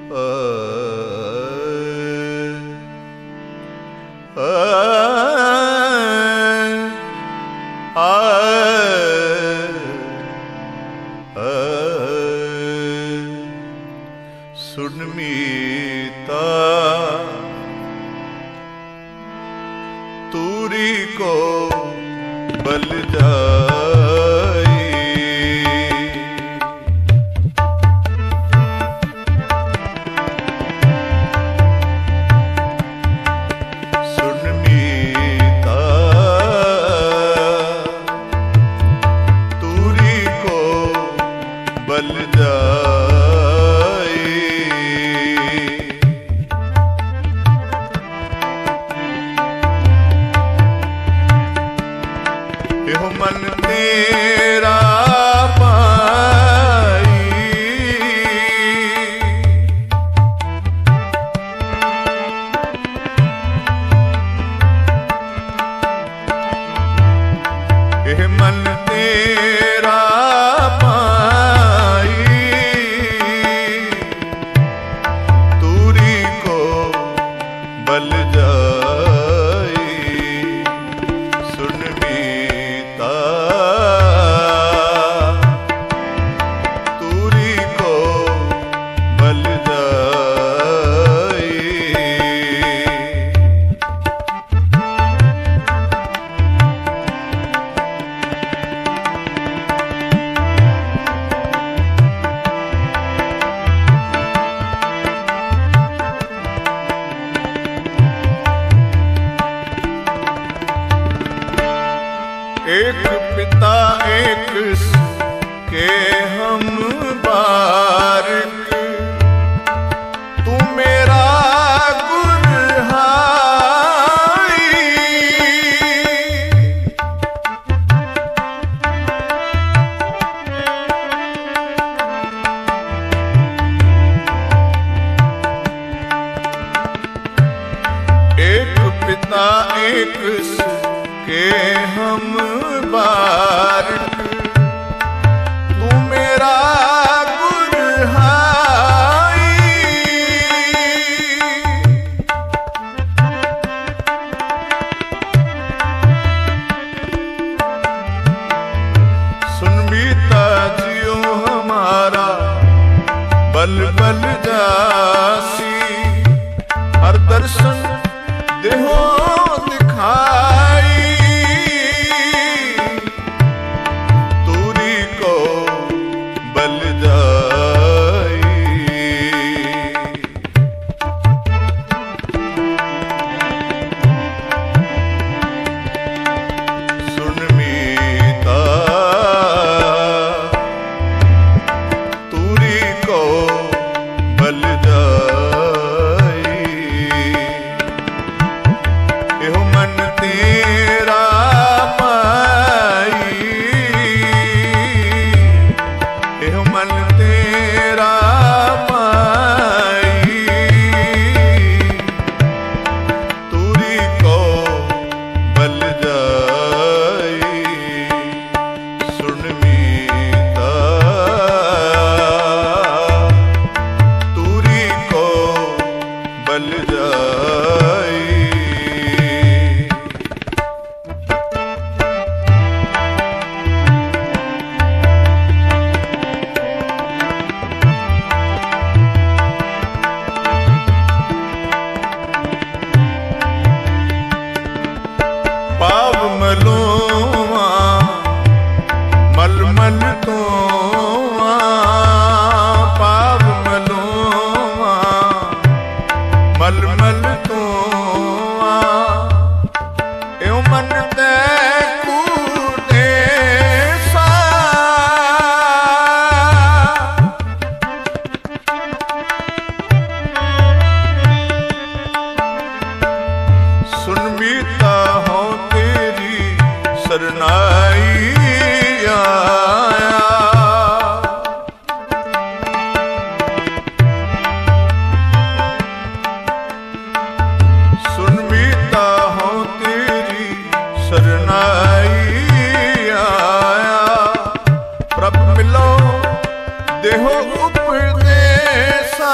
सुन मीता तूरी को बल जाई, सुन मीता तूरी को बल जाई। एहो मन तेरा पाई, एह मन तेरा पाई, तूरी को बल जाई। सुन मीता तूरी को बल जाई। एक पिता एक के हम बारिक, तू मेरा गुरहाई। एक पिता एक के हम बारिक, तू मेरा गुरहाई। सुन मीता जियो हमारा बल बल जासी, हर दर्शन देहो दिखाई। तूरी को बल जाई। सुन मीता तूरी को बल जाई। एहो मन तेरा पाई, एहो मन तेरा पाई, तूरी को बल जाई। सुन मीता तूरी को बल जाई। पाव मलोवा मलमल तो पाव मलोवा मलमल तो एव मन दे कूटे सा। सुन मीता हो तेरी सरनाई आया। सुन मीता हो तेरी सरनाई आया। प्रभ मिलो देहो उपदेश, सा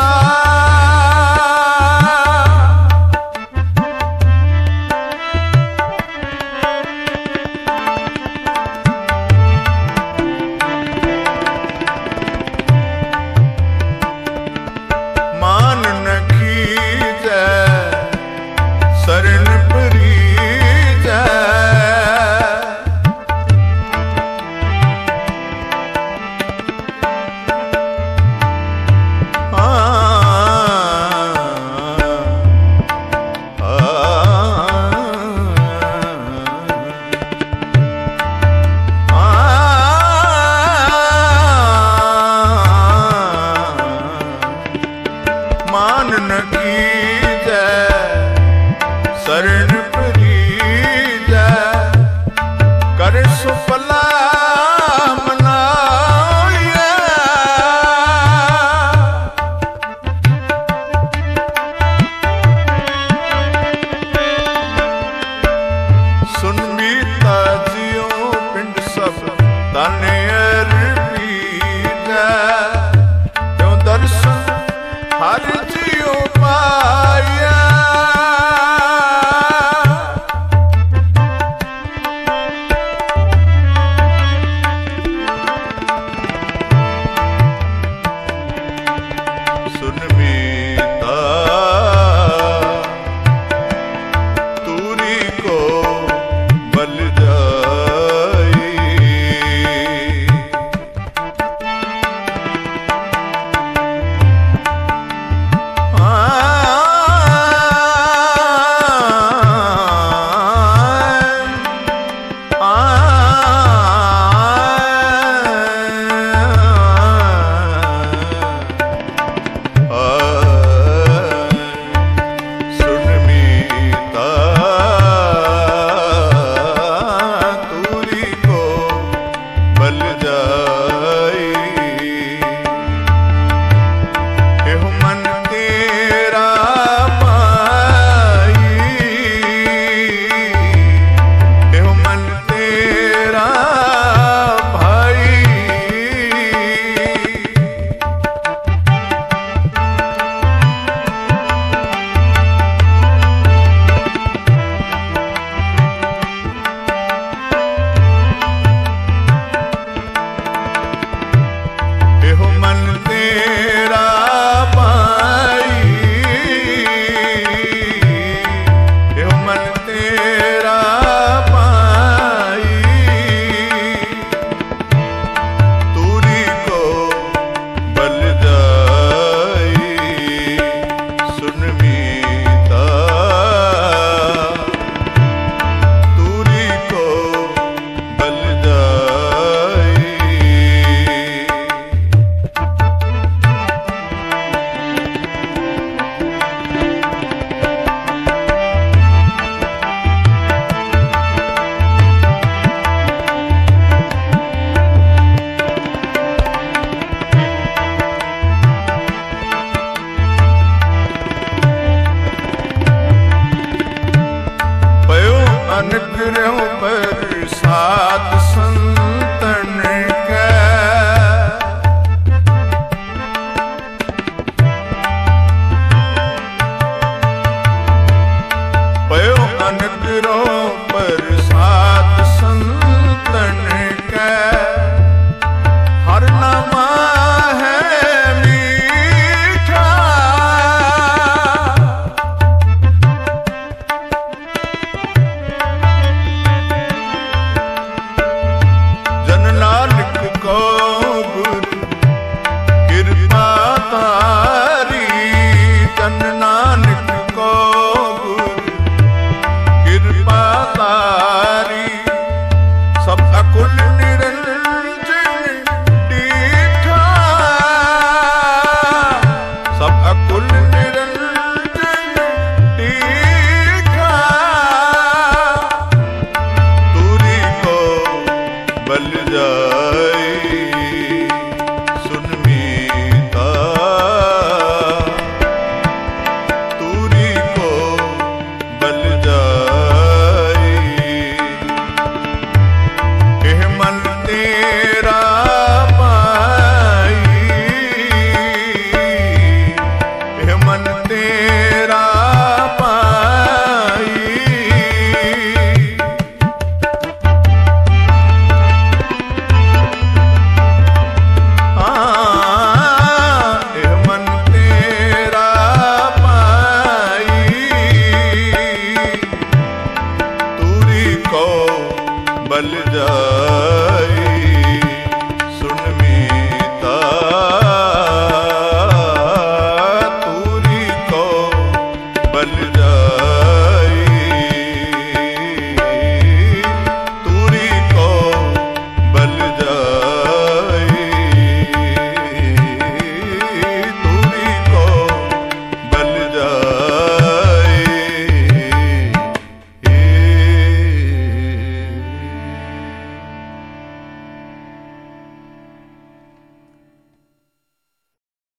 मान न कीजै शरण परीजै मान न कीजै शरण परीजै कर सुफला मनाइयै सुन मीता जियो पिंड सब ताने अरबीजै त्यों दर्शन हर जियो पाया सुन मीता तूरी को बल जाई मन तेरा